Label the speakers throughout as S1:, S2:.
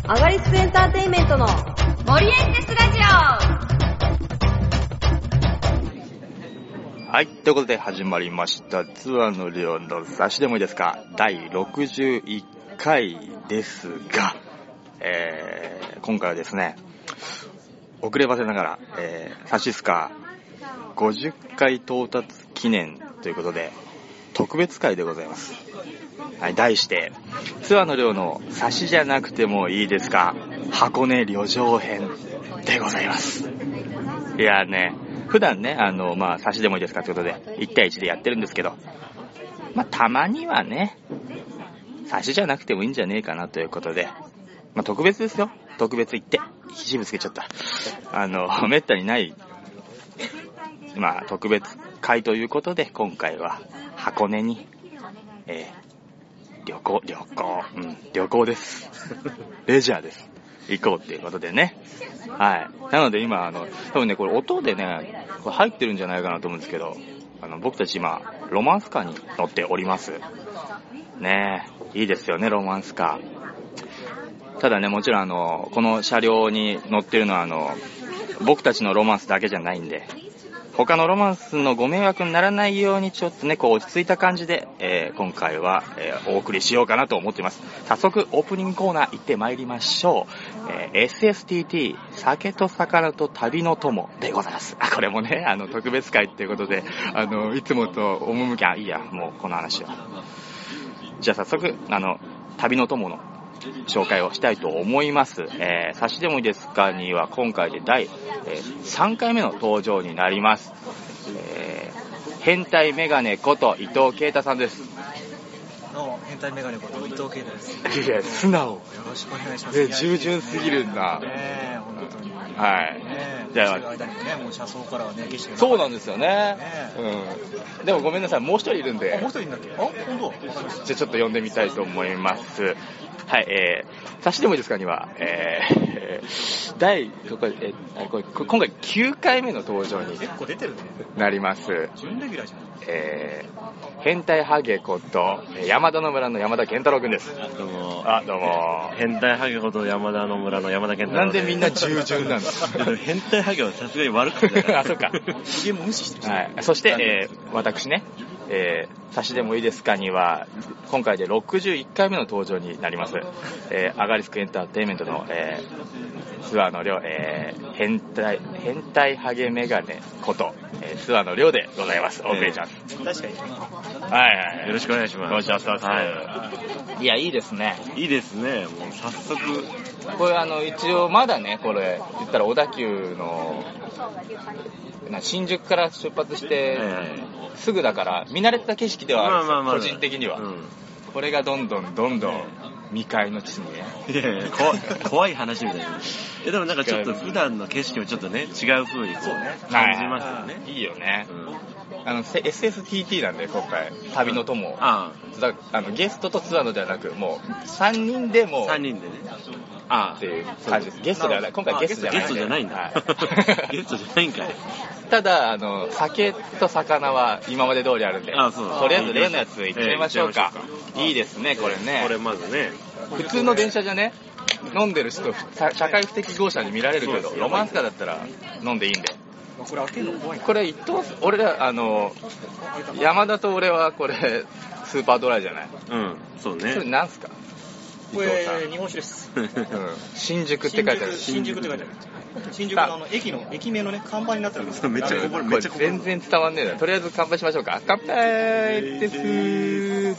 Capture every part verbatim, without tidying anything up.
S1: アガリスクエンターテインメントの
S2: 森エンテスラジオ。
S3: はい、ということで始まりましたツアーの寮の差しでもいいですか、だいろくじゅういっかいですが、えー、今回はですね、遅ればせながら、えー、サシスカごじゅっかい到達記念ということで特別会でございます。はい、題してツアーの寮の差しじゃなくてもいいですか、箱根旅情編でございます。いやね、普段ね、あの、まあ、差しでもいいですかということで、いち対いちでやってるんですけど、まあ、たまにはね、差しじゃなくてもいいんじゃねえかなということで、まあ、特別ですよ。特別言って。肘ぶつけちゃった。あの、めったにない、まあ、特別会ということで、今回は箱根に、えー、旅行、旅行、うん、旅行です。レジャーです。行こうっていうことでね。はい。なので今、あの、多分ね、これ音でね、これ入ってるんじゃないかなと思うんですけど、あの、僕たち今、ロマンスカーに乗っております。ねえ、いいですよね、ロマンスカー。ただね、もちろんあの、この車両に乗ってるのはあの、僕たちのロマンスだけじゃないんで、他のロマンスのご迷惑にならないようにちょっとね、こう落ち着いた感じで、えー、今回は、えー、お送りしようかなと思っています。早速オープニングコーナー行ってまいりましょう。えー、エスエスティーティー 酒と魚と旅の友でございます。あ、これもね、あの特別会っていうことで、あのいつもと趣あいいや、もうこの話は。じゃあ早速あの旅の友の紹介をしたいと思います。えー、差しでもいいですかには今回でだい、えー、さんかいめの登場になります。えー、変態メガネこと伊藤啓太さんです。
S4: どうも、変態メガネこと伊藤啓太です。
S3: いや、素直。よ
S4: ろしくお願いします。
S3: え、従順すぎるんだ。
S4: ねえ、本当に。
S3: はい。
S4: ねえ、
S3: じゃあ、
S4: 間にもね、もう車窓からはね、景色が。
S3: そうなんですよね。
S4: ね
S3: うん。でもごめんなさい、もう一人いるんで。
S4: あ、もう一人いるんだっけ？あ、本当？
S3: じゃあちょっと呼んでみたいと思います。はい、えー、差しでもいいですかには、えー、第、これ、えー、これ今回きゅうかいめの登場に
S4: 結構出てるね。
S3: なります。
S4: 準レギュラーじゃん。
S3: えー、変態ハゲこと山田の村の山田健太郎くんです。
S5: どうも。
S3: あ、どうも。
S5: 変態ハゲこと山田の村の山田健太郎。
S3: なんでみんな従順なんですか？
S5: 変態ハゲはさすがに悪くない。
S3: あ、そっか。
S4: ヒゲも無視してる。
S3: はい。そして、えー、私ね、えー、差しでもいいですかには今回でろくじゅういっかいめの登場になります。えー、アガリスクエンターテインメントの、えー、ツアーの寮、えー、変態変態ハゲメガネこと、えー、ツアーの寮でございます。お送りします。
S4: えー、確かに。
S3: はいはい。
S5: よろしくお願いします。
S3: お願いします。
S5: はい。
S3: いや、いいですね。
S5: いいですね。もう早速。
S3: これあの一応まだね、これ言ったら小田急の新宿から出発して、はいはい、すぐだから見慣れた景色ではあるんですよ、まあまあまあ、個人的には、うん、これがどんどんどんどん未開の地にね、
S5: いやいや怖い怖い話みたいな。えでもなんかちょっと普段の景色もちょっとね違う風にこうね感じますよね、はい、
S3: いいよね、うん、あの エスエスティーティー なんで今回旅の友、うん、
S5: あ
S3: ああのゲストとツアーのではなくもうさんにんでもう
S5: さんにんでね
S3: ああっていう感じです。ゲストではない。今回ゲストじゃない。
S5: ゲストじゃないんだ。はい、ゲストじゃないんかい。
S3: ただあの酒と魚は今まで通りあるんで、
S5: ああそう
S3: とりあえず例のやついっちゃいましょうか。えー、いいですねこれね。
S5: これまずね。
S3: 普通の電車じゃね、飲んでる人社会不適合者に見られるけど、ロマンスカーだったら飲んでいいんで。
S4: これ開けるの怖いな。
S3: これ一等俺らあの山田と俺はこれスーパードライじゃない。
S5: うん、そうね。
S3: それなんすか？
S4: これ日本酒です。
S3: うん、新宿って書いてある。
S4: 新宿って書いてある。新宿のあの駅の駅名のね看板になってるんですよ。
S5: めっちゃこぼれ、めっちゃこぼれ。
S3: 全然伝わんねえな。とりあえず乾杯しましょうか。乾杯ですー。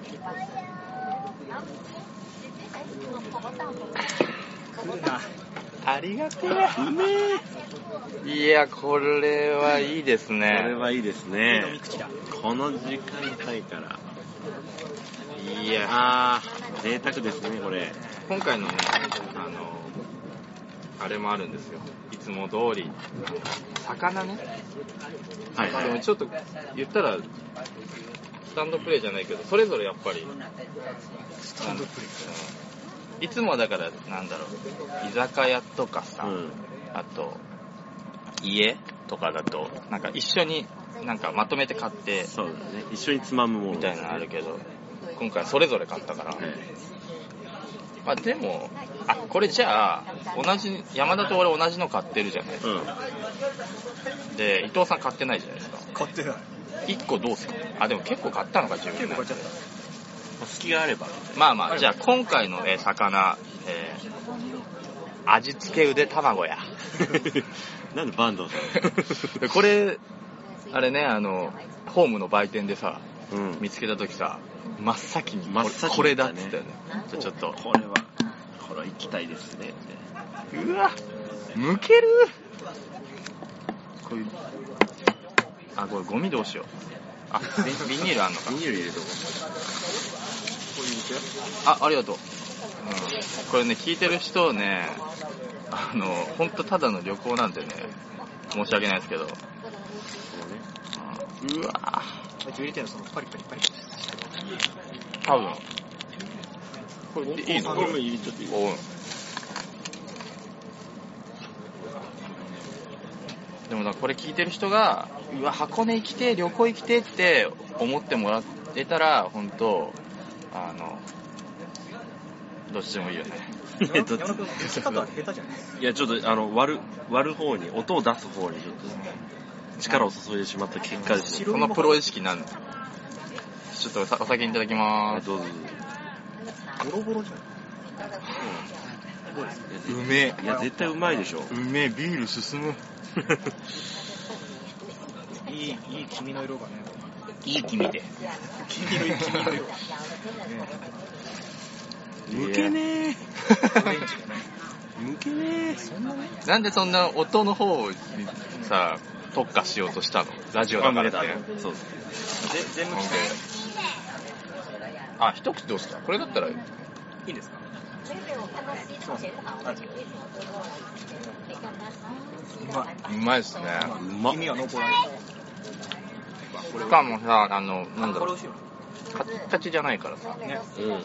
S4: 来るな。
S3: ありがとう。うめえ。いやこれはいいですね。
S5: これはいいですね。この時間帯から。いやあ贅沢ですねこれ。
S3: 今回のねあのあれもあるんですよ。いつも通り魚ね。はいはい。でもちょっと言ったらスタンドプレーじゃないけどそれぞれやっぱり
S4: スタンドプレ
S3: ー。いつもはだからなんだろう居酒屋とかさ、うん、あと家とかだとなんか一緒になんかまとめて買って
S5: そうだね一緒につまむもの
S3: みたいなのあるけど。今回それぞれ買ったから、 まあでも、あ、これじゃあ、同じ、山田と俺同じの買ってるじゃないですか。
S5: うん。
S3: で、伊藤さん買ってないじゃないですか。
S4: 買ってない。
S3: いっこどうすか？あ、でも結構買ったのか、自分で。
S4: 結構買っちゃった。
S5: 隙があれば。
S3: まあまあ、じゃあ今回の、えー魚、えー、味付け腕卵や。
S5: なんで坂東さん
S3: でこれ、あれね、あの、ホームの売店でさ、
S5: うん。
S3: 見つけたときさ、真っ先に
S5: 真っ先に
S3: これだっつったよね。じゃあちょっと。
S5: これは、これは行きたいですね。
S3: うわ、むける。こういう、あ、これゴミどうしよう。あ、ビビニールあんのか。
S5: ビニール入れとこ
S3: あ、ありがとう。うん。これね、聞いてる人ね、あの、ほんとただの旅行なんでね、申し訳ないですけど。うん、うわ
S4: ぁ。入れてるのそのパリパリパリ。
S3: 多分。これでいいの？
S5: これも入れちゃっていい？
S3: おうん。でもだこれ聞いてる人が、うわ、箱根行きて、旅行行きてって思ってもらえたら、ほんと、あの、どっちでもいいよね。
S5: いや、どっち
S4: 山田君、打ち方下手じゃない？
S5: いや、ちょっと、あの、割る、割る方に、音を出す方にちょっと、力を注いでしまった結果ですね。
S3: このプロ意識なんだ。ちょっとおさお酒いただきまーす。
S5: どうぞ。
S4: ボロボロじゃん。どうですか？
S3: うめえ。
S5: いや、絶対うまいでしょ。
S3: うめえ、ビール進む。
S4: いい、いい黄身の色がね。
S3: いい君で。
S4: 黄身の色、黄身の色。
S5: むけねえ。
S4: オレンジがね。
S5: むけねえ。
S3: なんでそんな音の方にさ、特化しようとしたの？ラジオだからって。
S5: そうです。
S4: ぜ全部来て。
S3: あ、一口どうすか？これだったらい
S4: いいですか？うまい。
S3: うまいっすね。
S5: うまっ。
S4: 黄身は濃厚だね。
S3: しかもさ、あの、なんだろう
S4: これ美味しいよ。
S3: カチカチじゃないからさ。
S4: ね。
S5: うん。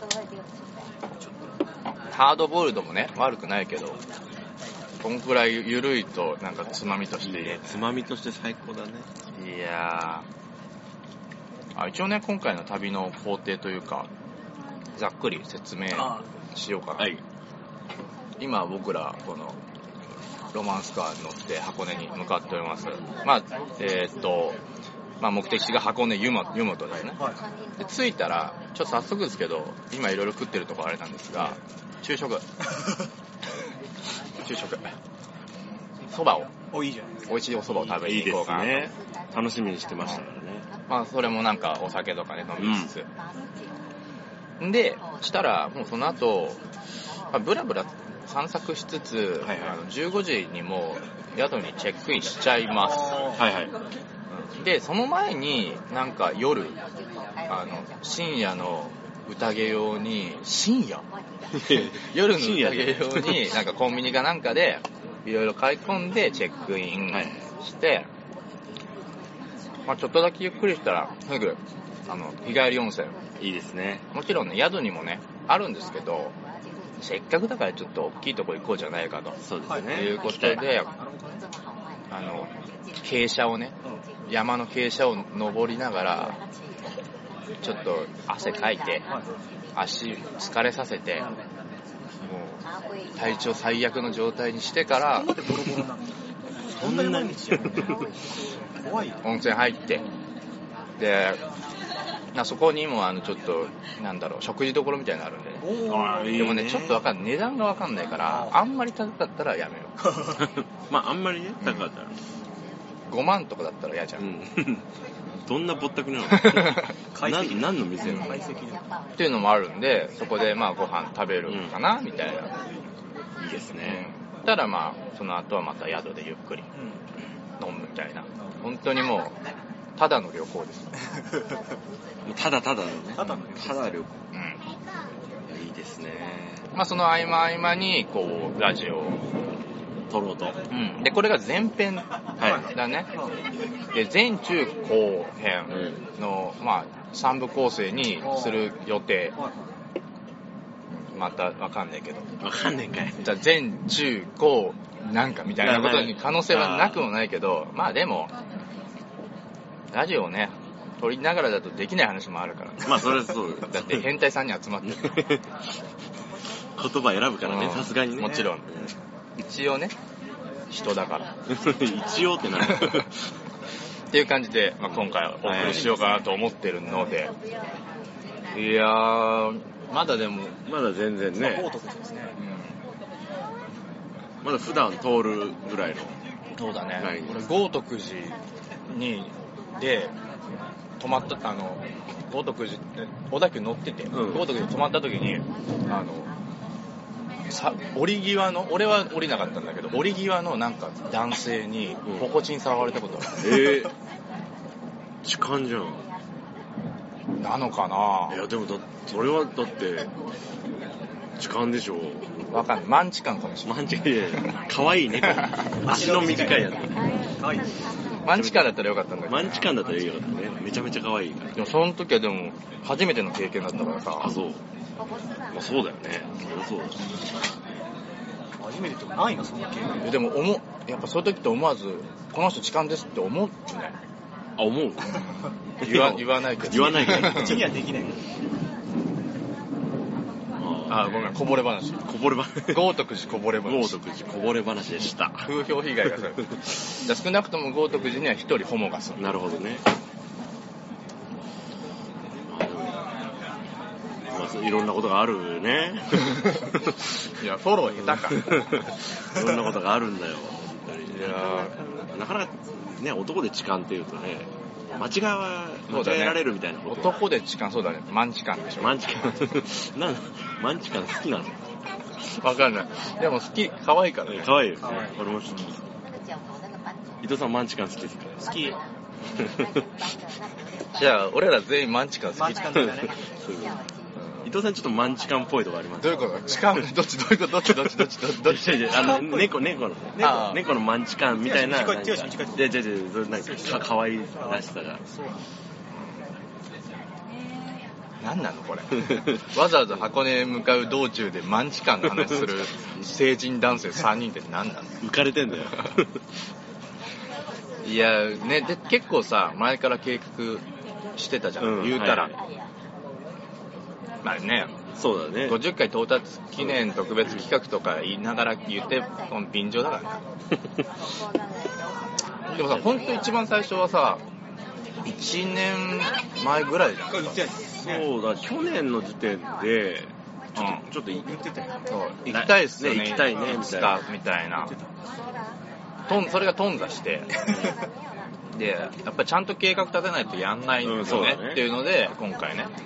S3: ハードボイルドもね、悪くないけど、こんくらい緩いと、なんかつまみとしていいね。
S5: つまみとして最高だね。
S3: いやー。あ、一応ね、今回の旅の工程というか、ざっくり説明しようかな。
S5: はい。
S3: 今僕ら、この、ロマンスカーに乗って箱根に向かっております。まあ、えー、っと、まあ目的地が箱根湯本だよね。で、着いたら、ちょっと早速ですけど、今いろいろ食ってるとこあれなんですが、昼食。昼食。蕎麦を、
S4: お、いいじゃないですか。
S3: 美味しいお蕎麦を食べ
S5: いいで
S3: に行こうかなと。
S5: すね。楽しみにしてましたからね。
S3: まあそれもなんかお酒とかね、飲みつつ。んで、したら、もうその後、まあ、ブラブラ散策しつつ、
S5: はいはい
S3: あのじゅうごじにもう宿にチェックインしちゃいます。
S5: はいはい。
S3: で、その前になんか夜、あの、深夜の宴用に、深夜夜の宴用に、なんかコンビニかなんかで、いろいろ買い込んでチェックインして、はい、まあちょっとだけゆっくりしたら、すぐ、あの、日帰り温泉。
S5: いいですね。
S3: もちろんね、宿にもね、あるんですけど、せっかくだからちょっと大きいとこ行こうじゃないかと。
S5: そうですね。
S3: いうことで、あの、傾斜をね、山の傾斜を登りながら、ちょっと汗かいて、足疲れさせて、もう体調最悪の状態にしてから、
S4: そんな毎日やるの？怖いよ。
S3: 温泉入って、で、そこにもあのちょっと、なんだろう、食事どころみたいなのあるんでね。
S5: あーいいね。
S3: でもね、ちょっとわかんない。値段がわかんないから、あんまり高かったらやめよう。
S5: まああんまりね、高かったら。
S3: ごまんとかだったら嫌じゃん。
S5: うん。どんなぼったくりなの？何何の店なの？
S3: っていうのもあるんで、そこでまあご飯食べるかな、うん、みたいな。
S5: いいですね。
S3: うん、ただまあ、その後はまた宿でゆっくり飲むみたいな。本当にもう、ただの旅行です。
S5: ただただのね。
S4: ただの旅行。
S5: ただ旅行。
S3: うん。
S5: いいですね。
S3: まあその合間合間に、こう、ラジオを
S5: 撮ろうと。
S3: うん。で、これが前編だね。はい、で、前中後編の、まあ、三部構成にする予定。またわかんないけど。
S5: わかんねえかい。
S3: じゃあ前中後なんかみたいなことに可能性はなくもないけど、まあでも、ラジオをね、撮りながらだとできない話もあるからね。
S5: まあそれはそう。
S3: だって変態さんに集まってる。
S5: 言葉選ぶからね、
S3: うん
S5: さすがにね。
S3: もちろん一応ね人だから
S5: 一応ってなる
S3: っていう感じで、まあ、今回お送りしようかなと思ってるので、いやーまだでも、
S5: まだ全然ね、
S4: 豪徳寺ですね。
S5: まだ普段通るぐらいの。
S3: そうだね
S5: はい。
S3: 俺豪徳寺にで泊まったあの豪徳寺小田急乗ってて、
S5: うん
S3: 豪徳寺に泊まった時にあのさ降り際の俺は降りなかったんだけど降り際のなんか男性に
S5: うん
S3: ポコチン触られたことあ
S5: えー、痴漢じゃん。
S3: る、なのかない
S5: やでもだそれはだって痴漢でしょ。
S3: わかんないマンチカンかもしれない
S5: マンチカンいや可愛い猫足の短いやつ。
S4: 可愛い。
S3: マンチカンだったらよかったんだけど
S5: マンチカンだったらいいよね。めちゃめちゃ可愛いから。
S3: でもその時はでも初めての経験だったからさ
S5: あ、そう。まあそうだよね。そりゃそうだよ。
S4: 初めてってないな、そんな経験。
S3: でも思うやっぱそういう時って思わずこの人痴漢ですって思うね
S5: あ、思う
S3: 言わ言わないけど
S5: 言わないけど。
S4: うちにはできない。
S3: あごめんこぼれ話
S5: こぼれ話。
S3: 豪徳寺こぼれ話
S5: 豪徳寺こぼれ話でした。
S3: 風評被害がされるじゃあ少なくとも豪徳寺には一人ホモが住む
S5: なるほどね。まあでもまあそういろんなことがあるね。
S3: いやフォロー下手か
S5: いろんなことがあるんだよ。本当に
S3: いや
S5: なかなかね、男で痴漢っていうとね、間違わ
S3: そうだね
S5: 間違えられるみたいなこと。
S3: 男で痴漢そうだねマンチカンでしょ
S5: マンチカンなんマンチカン好きなの？
S3: わかんないでも好き可愛いからね
S5: 可愛いよね
S4: 可愛い。
S5: 俺も好き。伊藤さんマンチカン好きですか？
S4: 好き。
S3: じゃあ俺ら全員マンチカン好き
S4: マンチカン好きだね。
S5: そういうこと伊藤さんちょっとマンチカンっぽいとこあります。
S3: どういうこと痴漢どっちどういうことどっちどっちどっちどっちどっち
S5: 違う違うあの猫猫の
S3: あー
S5: 猫猫のマンチカンみたいな。
S4: 違う違う違う違う
S5: いや違う違うそれなんかか可愛いらしさが。
S3: 何なのこれわざわざ箱根へ向かう道中でマンチカンの話する成人男性さんにんって何なの
S5: 浮かれてんだよ。
S3: いやねで結構さ前から計画してたじゃん、
S5: うん
S3: 言うたら、
S5: はいはい
S3: まあね
S5: そうだね。
S3: ごじゅっかい到達記念特別企画とか言いながら言ってこの便乗だからねでもさ本当一番最初はさいちねんまえぐらいじゃん
S5: そうだ去年の時点でちょっと、ちょっとい
S4: 言ってたよ。
S3: そう行きたいっすよね
S5: ね行きたいねみたいな
S3: スタみたいなとんそれが頓挫してでやっぱりちゃんと計画立てないとやんないよね,、
S5: うんそうだね
S3: っていうので今回ね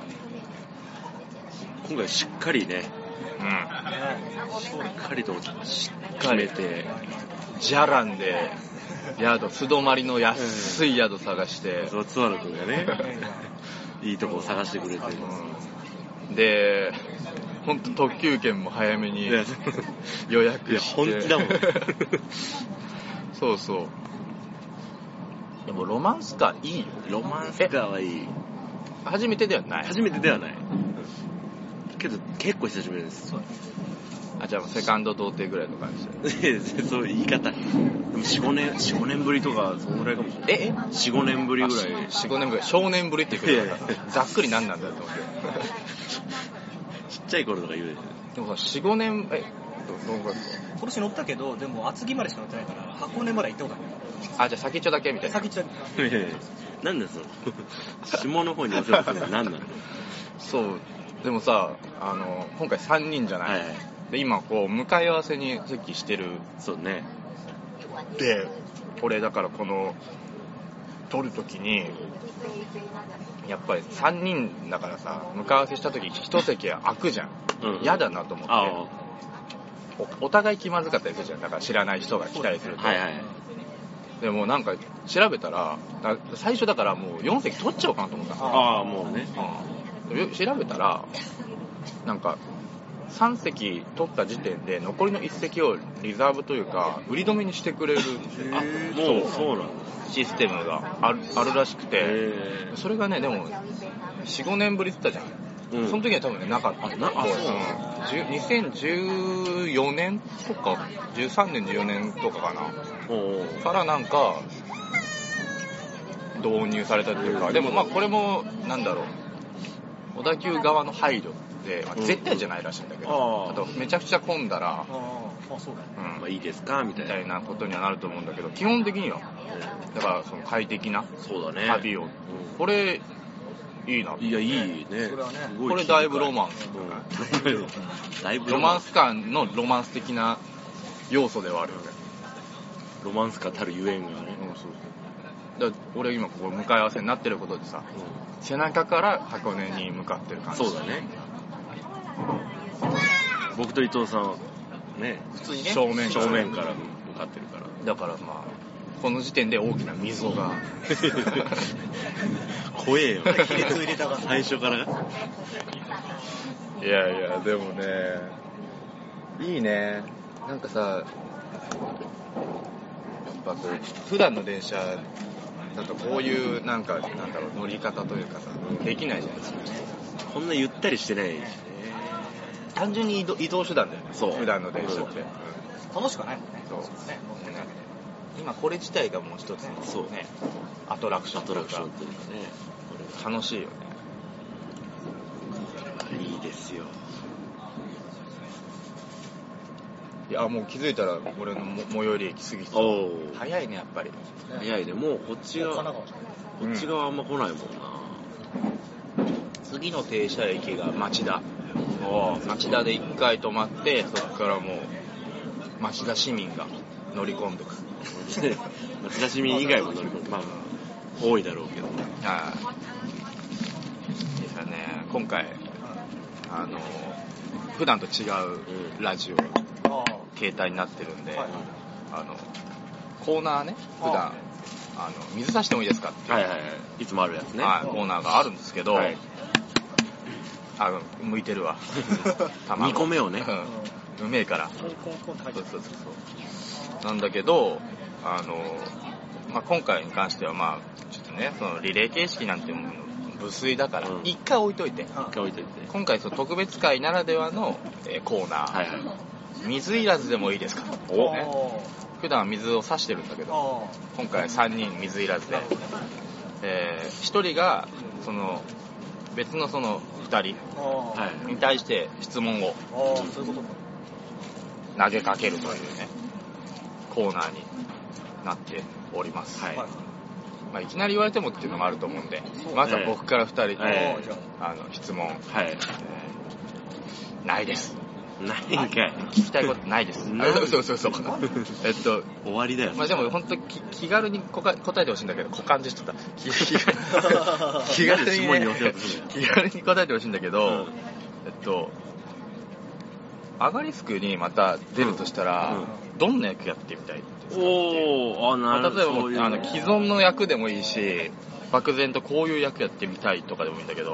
S5: 今回しっかりね
S3: うん
S5: しっかりと
S3: しっ
S5: 決めて
S3: じゃらんで宿素泊まりの安い宿探して、
S5: そう津原君がねいいとこを探してくれてる。
S3: うん、でほんと特急券も早めに
S5: いや
S3: 予約して
S5: 本気だもん
S3: そうそうでもロマンスカーいいよ
S5: ロマンスカーはいい。
S3: 初めてではない
S5: 初めてではないけど結構久しぶりです。
S3: あじゃあセカンド童貞ぐらいの感じで
S5: そういう言い方でも よん,ご 年よん、ご年ぶりとかそのぐらいかもしれない。
S3: ええ
S5: よん、ご年ぶりぐらい。
S3: よん、ごねんぶり少年ぶりって言う
S5: いやいや
S3: ざっくり何なんだと思って
S5: ちっちゃい頃とか言うでし
S3: でもさよん、ごねんえどどんぐらいですか
S4: 今年乗ったけど、でも厚木までしか乗ってないから箱根まで行ったことない。
S3: あじゃあ先っちょだけみたいな
S4: 先っちょ。
S5: ょ。いやいやなんだその下の方に寄せようとするの何なの。
S3: そうでもさあの今回さんにんじゃない、
S5: はいはい。
S3: で今こう向かい合わせに席してる
S5: そうね。
S3: で俺だからこの撮るときにやっぱりさんにんだからさ向かい合わせしたとき一席空くじゃん
S5: うん。
S3: 嫌だなと思って
S5: あ
S3: お, お互い気まずかったりするじゃんだから知らない人が来たりすると、
S5: あはいはい。
S3: でもなんか調べたらだ最初だからもうよん席取っちゃおうかなと思ったの、
S5: ああもうね。
S3: うん、で調べたらなんかさん席取った時点で残りのいっ席をリザーブというか売り止めにしてくれる
S5: あもうそうなんだ。
S3: システムがある、あるらしくて
S5: へ
S3: それがねでもよん、ごねんぶりって言ったじゃん、
S5: うん
S3: その時は多分ねなかった
S5: あなあそうなの
S3: んにせんじゅうよねんとかじゅうさんねんじゅうよねんとかかな
S5: おうおう
S3: からなんか導入されたというかでもまあこれもなんだろう小田急側の配慮で、まあ、絶対じゃないらしいんだけど、
S5: うん、
S3: あとめちゃくちゃ混んだら、
S4: ああ、そうだね。
S3: うん、
S5: まあいいですかみたいな。
S3: みたいなことにはなると思うんだけど、基本的には、だからその快適な旅を、
S5: うん、
S3: これいいな。
S5: いや、いいね。
S4: それはね、
S3: これだいぶロマンス、
S5: うん、だいぶ
S3: ロマンス感のロマンス的な要素ではあるよね。
S5: ロマンス感たるゆえんがね。
S3: うん、そうそう。だから俺今ここ向かい合わせになってることでさ、うん、背中から箱根に向かってる感じ。
S5: そうだね。僕と伊藤さんね、
S4: 普通にね、
S5: 正面正面から向かってるから。
S3: だからまあこの時点で大きな溝が
S5: 怖えよ。
S4: 亀裂入れたが
S5: 最初から。
S3: いやいやでもね、いいね。なんかさ、やっぱこう普段の電車だとこういうなんかなんだろう乗り方というかさ、できないじゃないですか。
S5: こんなゆったりしてないしね。
S3: 単純に移動、移動手段だよね。
S5: そう。
S3: 普段の電車って。
S4: 楽しくないもんね。
S3: そう。ね、今これ自体がもう一つのそうね、アトラクションというか。
S5: アトラクションというかね。
S3: これ楽しいよね。
S5: いいですよ。
S3: いやもう気づいたら俺の最寄り駅過ぎてた。早いねやっぱり。
S5: 早いね。もうこっち側こっち側あんま来ないもんな。
S3: 次の停車駅が町田。町田で一回止まってそこからもう町田市民が乗り込んでくる。
S5: 町田市民以外も乗り込んで、まあ多いだろうけど。
S3: はい。ですね。今回あの普段と違うラジオ、うん、携帯になってるんで、はい、あのコーナーね、普段あの水差してもいいですかっていう、
S5: はいはいはい、いつもあるやつね、
S3: はい、コーナーがあるんですけど、はい、あの向いてるわ。
S5: にこめをね、
S3: うん、うめえから。そうそうそうそう。なんだけど、あのまあ、今回に関してはまあちょっとね、そのリレー形式なんてもの無粋だから一、うん、回置いといて、
S5: 一回置いといて。
S3: 今回その特別会ならではの、えー、コーナー、はいはい、水いらずでもいいですか。お、ね、普段は水を差してるんだけど、今回さんにん水いらずで、えー、ひとりがその別のそのふたりに対して質問を投げかけるというねコーナーになっております。はい。まあ、いきなり言われてもっていうのもあると思うんで、まずは僕からふたりの、えー、あの質問、はい、えー、ないです。
S5: ないんかい。
S3: 聞きたいことないです。そうそうそう。えっと
S5: 終わりだよ。
S3: まあでも本当き気軽に答えてほしいんだけど、股間でしちゃった。気気軽に、ね、気軽に答えてほしいんだけど、うん、えっとアガリスクにまた出るとしたら、うんうん、どんな役やってみたいですか。おー、あ、なるほど。例えばもうあの既存の役でもいいし、漠然とこういう役やってみたいとかでもいいんだけど、うん、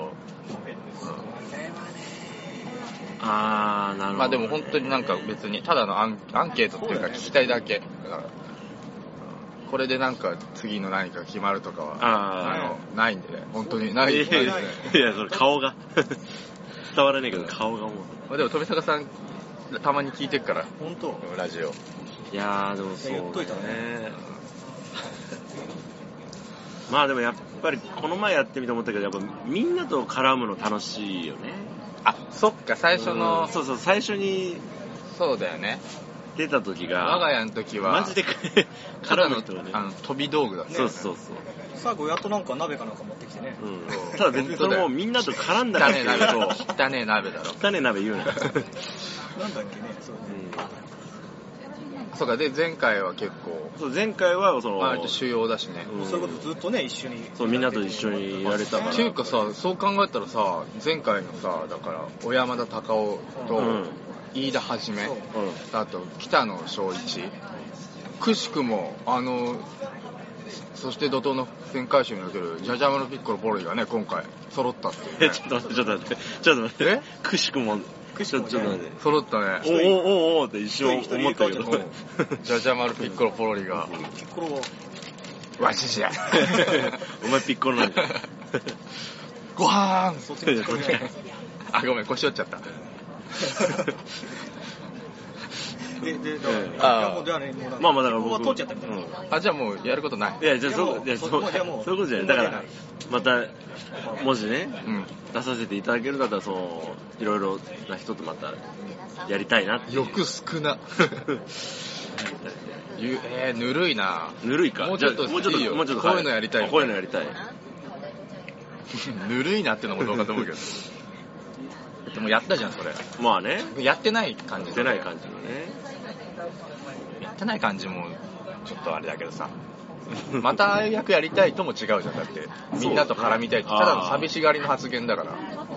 S5: あー、なるほど、ね。
S3: まあでも本当になんか別にただのアン、アンケートっていうか聞きたいだけだから、これでなんか次の何か決まるとかはあのないんでね、本当にないんで、ね、
S5: いやそれ顔が伝わらないけど顔がもう、
S3: まあ、でも富坂さんたまに聞いてるから
S4: 本当
S3: ラジオ。
S5: いやーでもそう、ね、
S4: 言っといたね。
S5: まあでもやっぱりこの前やってみて思ったけど、やっぱみんなと絡むの楽しいよね。
S3: あ、そっか、最初の、
S5: うん、そうそう、最初に
S3: そうだよね、
S5: 出た時が
S3: 我が家の時は
S5: マジで絡む人がね、
S3: あの飛び道具だったよね。
S5: そうそうそう。
S4: 最後やっとなんか鍋かなんか持ってきてね、
S5: うん、ただ別にそれもみんなと絡んだら
S3: 汚ねえ鍋と汚ねえ鍋だろ。
S5: 汚ねえ鍋言うな。
S4: なんだっけね、そうね、
S3: うん、そうか。で前回は結構、
S5: そう前回はその
S3: 割と主要だしね、
S4: うん、そういうことずっとね一緒に、
S5: そうみんなと一緒にやれたから。
S3: っていうかさ、そう考えたらさ、前回のさ、だから小山田隆夫と、うん、飯田はじめ、うん、あと北野翔一、くしくもあのそして怒涛の旋回集におけるジャジャマルピッコロポロリがね今回揃ったっていう、ね、
S5: ちょっと待ってちょっと待ってちょっと待って、くしくもくしくもちょっと待って
S3: 揃ったね。
S5: おおおおって一瞬思ったけど、
S3: ジャジャマルピッコロポロリが
S4: ピッコロ
S3: わしじゃ
S5: お前ピッコロなんだ
S3: ごはーん。
S4: そっちに
S3: あ、ごめん腰折っちゃった
S4: で、で、だ
S5: ええ
S4: から、いやもうじゃあね、もうなんか
S5: まあまあだから僕
S4: ここは通っちゃったみたいな。
S3: あ、じゃあもうやることない。
S5: いや、じゃあ、
S4: いやも
S5: そうう、いや、そう、
S4: もうじゃあもう
S5: そういうことじゃない。だから
S4: もう、
S5: また、もしね、
S3: うん。
S5: 出させていただけるんだったら、その、いろいろな人とまた、やりたいなっていう。
S3: 欲少な。ゆえー、ぬるいな。
S5: ぬるいか。
S3: もうちょっと
S5: じゃあもうちょっと、
S3: いいよ
S5: もうちょっと。
S3: こういうのやりたい
S5: あこういうのやりたい。
S3: ぬるいなってのもどうかと思うけど。でもやったじゃん、それ。
S5: まあね、
S3: やってない感じ
S5: 出ない感じのね。
S3: やってない感じも、ちょっとあれだけどさ。またああいう役やりたいとも違うじゃん、だって。みんなと絡みたいって、ただの寂しがりの発言だから。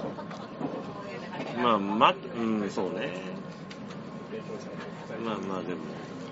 S5: まあ、ま、うん、そうね。まあまあ、でも。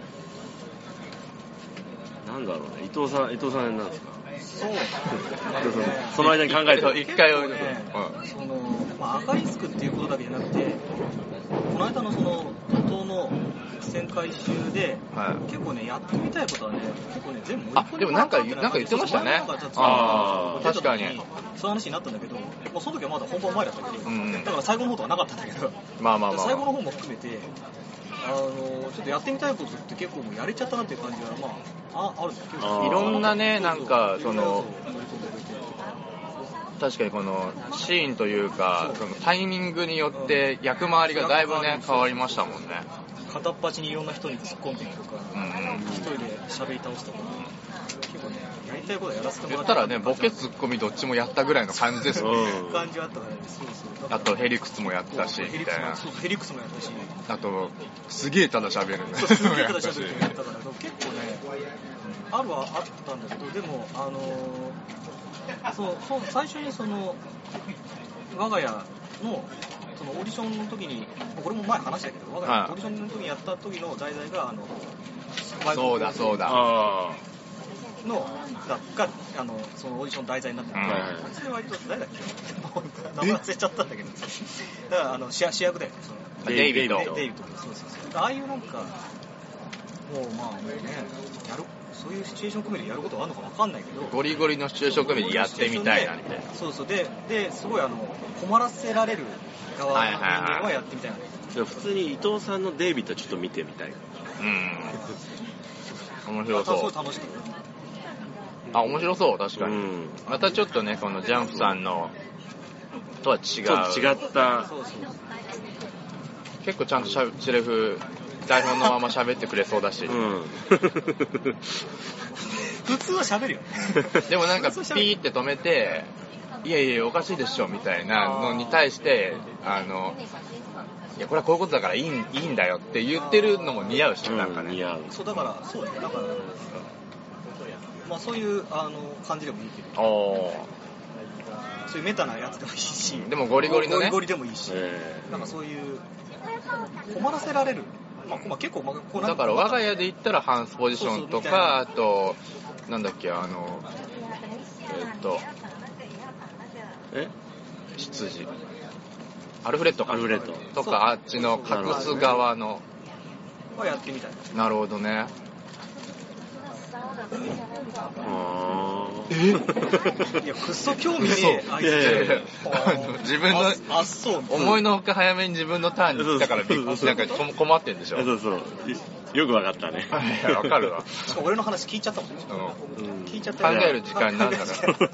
S5: なんだろうね。伊藤さん、伊藤さんなんですか？
S4: そう。
S5: 伊藤さん、その間に考えて
S3: 一回を、
S4: 結構ね
S3: うん
S4: その、まあ、赤リスクっていうことだけじゃなくて、この間のその、怒涛の旋回集で、
S3: はい。
S4: 結構ね、やってみたいことはね、結構ね、全部
S3: あでもなんかなんか言ってましたね
S5: あー
S4: 出た時
S3: 確かに
S4: そういう話になったんだけど、もうその時はまだ本番前だったけど、
S3: うん
S4: だから最後の方とはなかったんだけど、
S3: まあまあまあ。
S4: 最後の方も含めて、あのちょっとやってみたいことって結構もうやれちゃったなっていう感じが、まあ、ああるんですけど、
S5: あー
S3: いろんなね、なんか、その、
S4: そう盛り込んでくれて
S3: 確かにこのシーンというか、そのタイミングによって役回りがだいぶね、変わりましたもんね。
S4: 片っ端にいろんな人に突っ込んでいくとか、
S3: うんうん。
S4: 一人で喋り倒すとか、結構ね、やりたいことやらせてもら
S3: 言ったらね、ボケツッコミどっちもやったぐらいの感じですもんね。
S5: うん
S4: 感じはあったからね、そうそう。
S3: あとヘリクツもやったし、みたいな。
S4: そうそうヘリクスもやったし、
S3: あと、すげえただ喋るね。
S4: そうすげえただ喋るのやったから、結構ね、あるはあったんだけど、でも、あのー、そうそう最初にその、我が家の、そのオーディションの時に、これも前話したけど、我が家のオーディションの時にやった時の題材が、あの、
S3: そうだそうだ。
S5: あ
S4: のががあのそのオーディションの題材になってる、
S3: うん
S4: うん、それ割と誰だっけ名前忘れちゃったんだけど、だからあの主役主役だよね、その
S5: あ。
S3: デイビッド
S4: デデイビッド、そうそうそう、ああいうなんかもうまあもうねやる、そういうシチュエーションコメディやることがあるのかわかんないけど、
S3: ゴリゴリのシチュエーションコメディやってみたいなみたいな。
S4: そうそうでですごいあの困らせられる側の人間はやってみたいな、
S5: でも普通に伊藤さんのデイビッドはちょっと見てみたい。
S3: うん。面白
S4: すご
S3: そう。
S4: い楽しかった
S3: あ、面白そう、確かに。
S5: うん。
S3: またちょっとね、このジャンプさんの、とは違う。
S5: ちょっと違った。
S4: そうそう
S3: 結構ちゃんとしゃセリフ、台本のまま喋ってくれそうだし。
S5: うん。
S4: 普通は喋るよね
S3: でもなんかピ
S4: 普通は喋る
S3: ーって止めて、いやいやおかしいでしょみたいなのに対して、あの、いやこれはこういうことだからいいいいんだよって言ってるのも似合うし、なんかね。
S5: 似合う。
S4: そうだからそうだね、だからまあそういうあの感じでもいいけど、
S3: お
S4: そういうメタなやつでもいいし、
S3: でもゴリゴリのね
S4: ゴリゴリでもいいし、
S5: え
S4: なんかそういう困らせられる、まあ、まあ結構まあこうなん
S3: だから我が家で言ったらハンスポジションとか、あと、なんだっけ、あの、えーっと、
S5: え
S3: 執事。アルフレッドか。
S5: アルフレッド
S3: とか、あっちの隠す側の。
S4: はやってみたい。
S3: なるほどね。
S5: あ
S4: いや、くっそ興味ねえ、あいつ。
S5: いやいやいや
S3: あの自分の
S4: ああ、そう。
S3: 思いのほか早めに自分のターンに来たからびっくりなんかこ困ってんでしょ。
S5: あ。そうそう。よくわかったね。
S3: いやわかるわ。
S4: しかも俺の話聞いちゃったもん。
S5: うん
S4: 聞いちゃった
S3: 考える時間になんだから。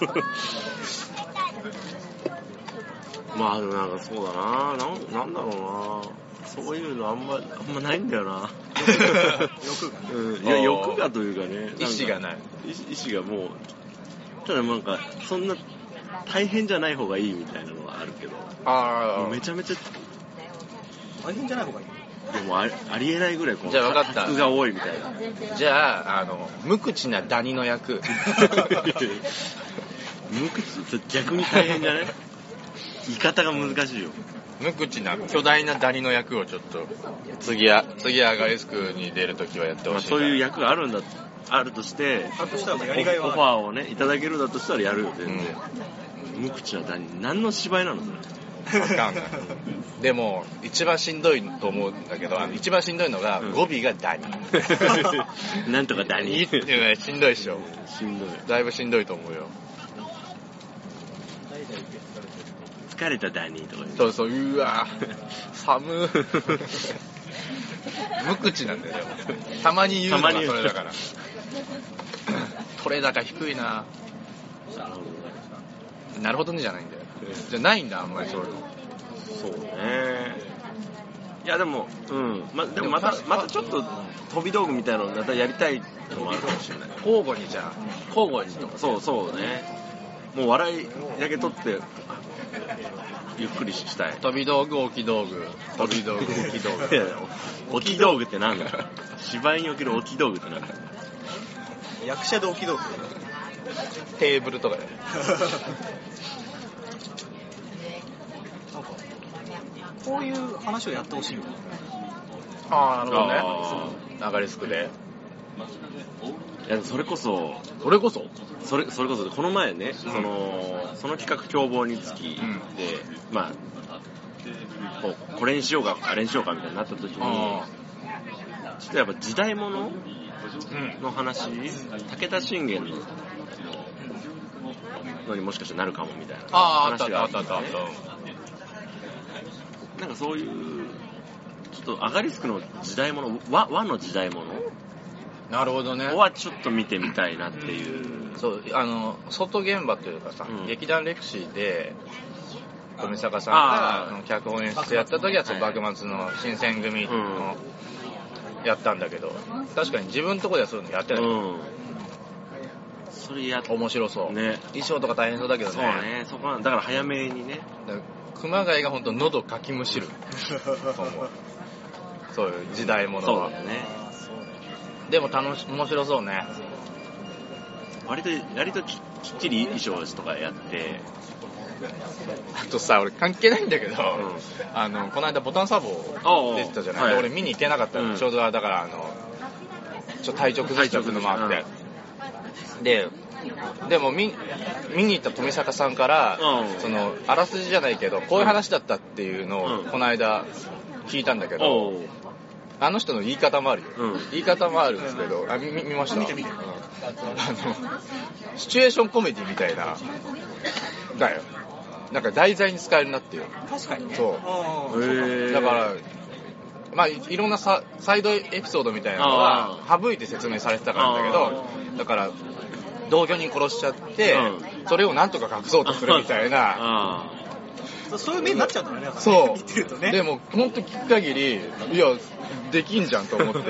S5: まあでもなんかそうだな。なんなんだろうな。そういうのあんま、あんまないんだよな。
S4: 欲がね。
S5: うん。いや、欲がというかね。
S3: 意志がない。
S5: 意志がもう、ただなんか、そんな大変じゃない方がいいみたいなのはあるけど、
S3: あ
S5: もうめちゃめちゃ、
S4: 大変じゃない方がいい。
S5: でもありありえないぐらいこう、
S3: じゃあ分かった
S5: タスクが多いみたいな。
S3: あ。じゃあ、あの、無口なダニの役。
S5: 無口、それ逆に大変じゃない言い方が難しいよ。
S3: 無口な巨大なダニの役をちょっと、次や、次アガリスクに出るときはやって
S5: まあ、
S3: ほしい。
S5: そういう役があるんだ、あるとして、
S4: あるとしたらもう
S5: オ
S4: やりがい
S5: ファ
S4: は
S5: ーをね、いただけるだとしたらやるよ、全然。無口な何、何の芝居なのそれ。
S3: わかんない。でも、一番しんどいと思うんだけど、あの一番しんどいのが、
S5: うん
S3: 語尾がダニ。
S5: なんとかダニ
S3: いいっていうのはしんどいでしょ。
S5: しんどい。
S3: だいぶしんどいと思うよ。
S5: 疲れたダニとか言う。
S3: そうそう、うわぁ、寒無口なんだよ。たまに言うのがそれだから。取れ高低いな。なるほどねじゃないんだよ。じゃないんだ、あんまりそういうの。
S5: そうね。いやでも、うん。ま、でもまた、またちょっと飛び道具みたいなのまたやりたいのもあるかもしれない。
S3: 交互にじゃあ、交互にとか。
S5: そうそうね。もう笑いだけ取って、ゆっくりしたい。
S3: 飛び道具、置き道具。飛び道具、置き道具。
S5: いや置き道具ってなんだよ。芝居における置き道具ってなんだよ。
S4: 役者で置き道具。
S3: テーブルとかで。
S4: なんか、こういう話をやってほしいの。
S3: ああ、なるほどね。
S5: あ
S3: アガリスクで。
S5: いやそれこそ、
S3: それこそ
S5: それそれこそこの前ね、そのその企画共謀につきで、
S3: うん、
S5: まあこうこれにしようかあれにしようかみたいになった時に、ちょっとやっぱ時代物の話、武田信玄ののにもしかしたらなるかもみたいな話があったんですね。なんかそういうちょっとアガリスクの時代物、和和の時代物。
S3: なるほどね。
S5: はちょっと見てみたいなっていう。
S3: そう、あの外現場というかさ、うん、劇団レクシーで富坂さんが脚本演出やった時はその幕末の新選組のやったんだけど、確かに自分のとこではそういうのやってない。うん、
S5: それやっ
S3: 面白そう。ね。衣装とか大変そうだけどね。
S5: そうね。そこはだから早めにね。
S3: 熊谷が本当喉かきむしる。そういう時代物は。
S5: そうだね。
S3: でも楽し面白そうね。
S5: 割と割と き, きっちり衣装とかやって。
S3: あとさ、俺関係ないんだけど、うん、あのこの間ボタンサボ出てたじゃない。はい、俺見に行けなかったの、うん、ちょうどだからあのちょっと体調崩しちゃったのもあって、うん、ででも 見, 見に行った富坂さんから、うん、そのあらすじじゃないけどこういう話だったっていうのをこの間聞いたんだけど、うん、あの人の言い方もあるよ、うん、言い方もあるんですけど、あ 見, 見ました。見て見て、うん、あのシチュエーションコメディみたいなだよ。なんか題材に使えるなっていう。
S4: 確かにね。
S3: そう。へだからまあいろんなサイドエピソードみたいなのは省いて説明されてたからだけど、だから同居人殺しちゃって、うん、それをなんとか隠そうとするみたいな。
S4: そういう目になっちゃうんだね。
S3: そう。
S4: 見てるとね。
S3: でも本当聞く限り、いやできんじゃんと思って。うん。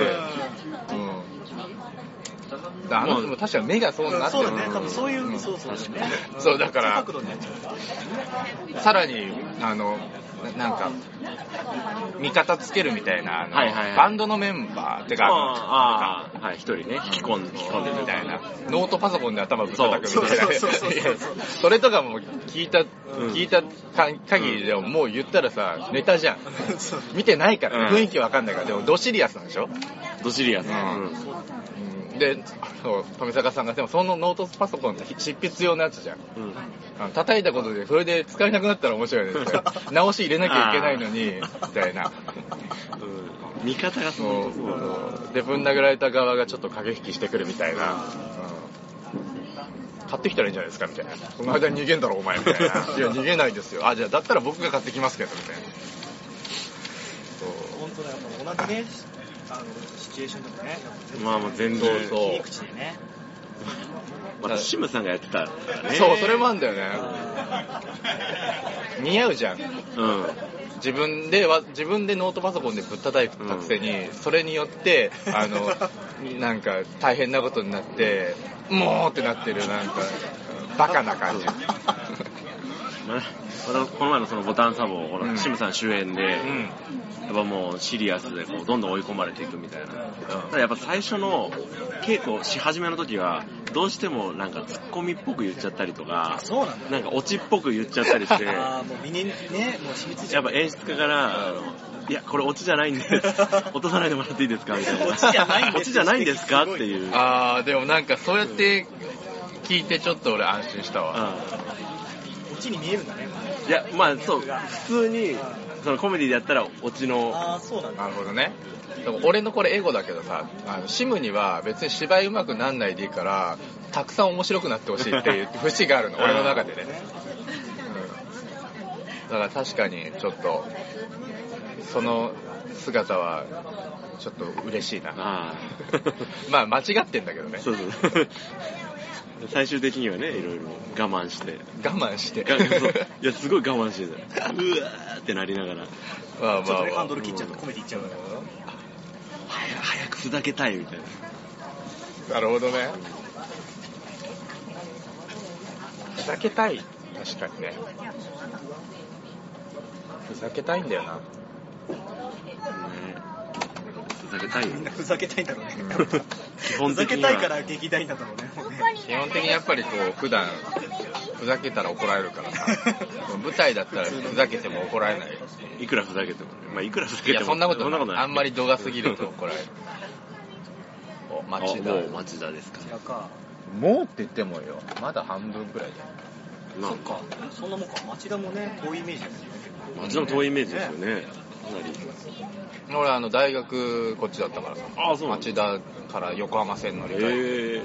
S3: あの人も確かに目がそうなってる。
S4: そうだね。多分そういう、うん、そうそうね。
S3: そうだからさらにあのなんか味方つけるみたいなあの、はいはいはい、バンドのメンバーってか
S5: ああはい一人ね引き込んで引き込んでみたいな
S3: ノートパソコンで頭ぶったたくみたいなそれとかも聞いた、うん、聞いた限りでももう言ったらさネタじゃん見てないから、ね、雰囲気わかんないからでもドシリアスなんでしょ。
S5: ドシリアス、うん
S3: うん、で富坂さんがでもそのノートパソコンって執筆用のやつじゃん、うん、あの叩いたことでそれで使えなくなったら面白いですよ直し入れなきゃいけないのにみたいな、
S5: うん、見方がそう
S3: でぶん殴られた側がちょっと駆け引きしてくるみたいな、うん、買ってきたらいいんじゃないですかみたいなその間に逃げんだろお前みたいないや逃げないですよあじゃあだったら僕が買ってきますけどみたいな
S4: そう本当だよ同じねあのシチュエーションでもね
S5: まあもう全然
S4: 切り口でね
S5: またシムさんがやってたからね
S3: そうそれもあんだよね似合うじゃん、うん、自分では自分でノートパソコンでぶったたいたくせに、うん、それによってあのなんか大変なことになってもうってなってるなんかバカな感じ
S5: まあ、この前のそのボタンサボこのシムさん主演で、うん、やっぱもうシリアスでこうどんどん追い込まれていくみたいな、うん、ただやっぱ最初の稽古し始めの時はどうしてもなんかツッコミっぽく言っちゃったりとか
S4: そうなんだ
S5: なんかオチっぽく言っちゃったりして
S4: あもう身にねもう染みついちゃう
S5: やっぱ演出家からあのいやこれオチじゃないんで落とさないでもらっていいですかみたいな
S4: オチじゃないんです
S5: オチじゃないんですかっていう
S3: あーでもなんかそうやって聞いてちょっと俺安心したわ、
S4: オチに見えるんだね
S5: いやまあそう普通にそのコメディでやったらオチの
S4: あそうなんだ
S3: なるほどね俺のこれエゴだけどさあのシムには別に芝居うまくなんないでいいからたくさん面白くなってほしいっていう節があるの俺の中でね、うん、だから確かにちょっとその姿はちょっと嬉しいな。
S5: あ
S3: まあ間違ってんだけどね。
S5: そうそう最終的にはね、いろいろ我慢して
S3: 我慢して
S5: がそういやすごい我慢してたうわーってなりながら、
S3: まあまあ、まあ、
S4: ちょっとねハンドル切っちゃうと込めていっちゃうから
S5: 早く早くふざけたいみたいな。
S3: なるほどね。ふざけたい。確かにね。ふざけたいんだよな。
S5: ね、ふざけたいよ
S4: みんな
S5: ね。
S4: ふざけたいんだろうね
S5: 基本
S4: ふざ
S5: 的には
S4: けたいから劇団員だったろうねもうね
S3: 基本的にやっぱりこう普段ふざけたら怒られるからさ舞台だったらふざけても怒られない。
S5: いくらふざけてもね、まあいくらふざけても
S3: いやそんなことない。
S5: ない
S3: あんまり度が過ぎると怒られる。お町田。
S5: もう町田ですか。
S4: やか
S3: もうって言ってもよ、まだ半分くらいじゃん。
S5: まあ
S4: そっかそんなもんか。町田もね遠いイメージですよね。
S5: 町田も遠いイメージですよね。かなり。
S3: 俺あの大学こっちだったからさ。
S5: ああそうなんだ。
S3: 町田から横浜線乗り換え。
S5: へえ。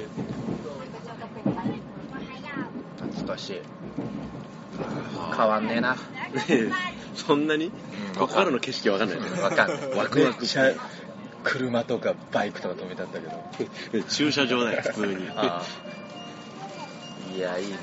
S3: 懐かしい。変わんねえな。
S5: そんなに、
S3: うん、
S5: ここからの景色わかんないね。
S3: わかんない。
S5: ワクワクして
S3: 車とかバイクとか止めてあったけど。
S5: 駐車場だよ普通に。
S3: ああいやいいね。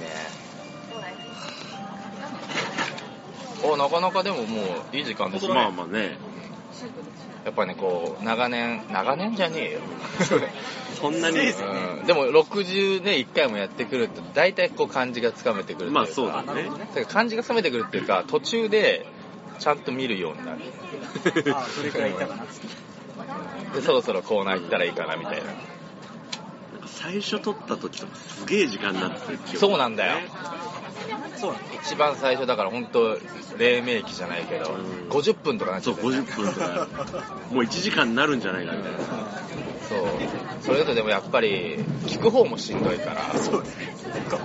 S3: おなかなかでももういい時間ですね。
S5: まあまあね。
S3: やっぱねこう長年長年じゃねえよ。
S5: そんなに。
S3: うん、でもろくじゅうねいっかいもやってくると大体こう感じがつかめてくるっていうか。
S5: まあそうだね。
S3: だ感じがつかめてくるっていうか途中でちゃんと見るようになる。
S4: ああ、それくらいいたかなっつって。
S3: でそろそろコーナー行ったらいいかなみたいな。
S5: 最初撮った時とかすげえ時間になってる。
S3: そうなんだよ。
S4: そうなんだ。
S3: 一番最初だから本当黎明期じゃないけど、
S5: うん
S3: ごじゅっぷんとかなっち
S5: そう
S3: ゃってる。
S5: ごじゅっぷんとかもういちじかんになるんじゃないかみたいな。
S3: そうそれだとでもやっぱり聞く方もしんどいから
S4: そうですね。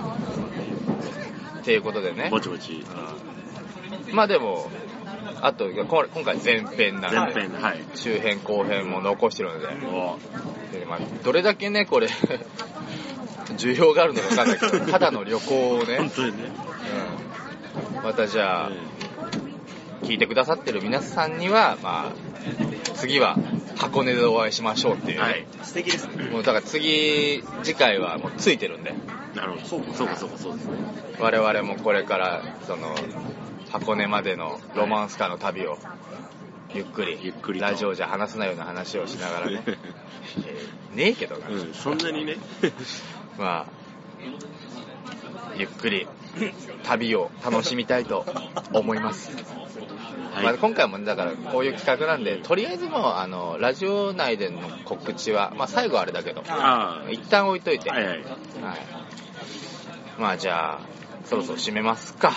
S3: っていうことでね。
S5: ぼちぼち。
S3: うん、まあでもあとこ今回前編なんで
S5: 前編はい。
S3: 中編後編も残してるので、
S5: お
S3: でまあ、どれだけねこれ需要があるのか分かんないけどただの旅行をね、
S5: 本当にね。
S3: うん、またじゃあ、
S5: うん
S3: 聞いてくださってる皆さんにはまあ次は箱根でお会いしましょうっていう、ね、
S5: はい。
S4: 素敵ですね。
S3: もうだから次次回はもうついてるんで
S5: なるほど。そうかそうかそうかそうですね。
S3: 我々もこれからその箱根までのロマンスカーの旅をゆっくり
S5: ゆっくりと
S3: ラジオじゃ話せないような話をしながらね、えーねえけどな、
S5: うん、そんなにね。
S3: まあゆっくり旅を楽しみたいと思います。
S5: はい。
S3: まあ、今回もだからこういう企画なんでとりあえずもうあのラジオ内での告知はまあ最後あれだけど
S5: あ
S3: 一旦置いといて、
S5: あ。はいはい。
S3: はい、まあじゃあそろそろ締めますか。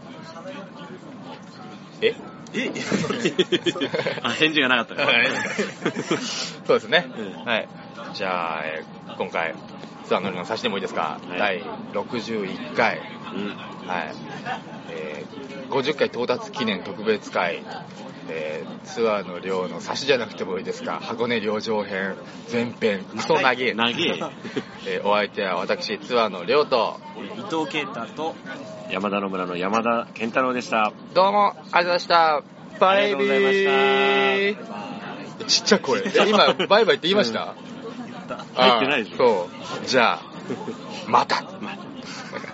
S3: え
S4: え
S5: あ、返事がなかったね。
S3: そうですね、
S5: うん
S3: はい。じゃあ、えー今回ツアー乗りの差しでもいいですか、
S5: はい
S3: だいろくじゅういっかい、
S5: うん。
S3: はいえーごじゅっかい到達記念特別会、えーツアーの量の差しじゃなくてもいいですか、箱根両城編前編クソ長え、
S5: 長え。
S3: えーお相手は私ツアーの量と
S4: 伊藤啓太と
S5: 山田の村の山田健太郎でした。
S3: どうもありがとうございました。バイビ
S5: ありがとうござい
S3: ー
S5: ま
S3: ちっちゃい声え今バイバイって言いました、
S5: 入ってないでしょ。
S3: そうじゃあまた
S5: まあ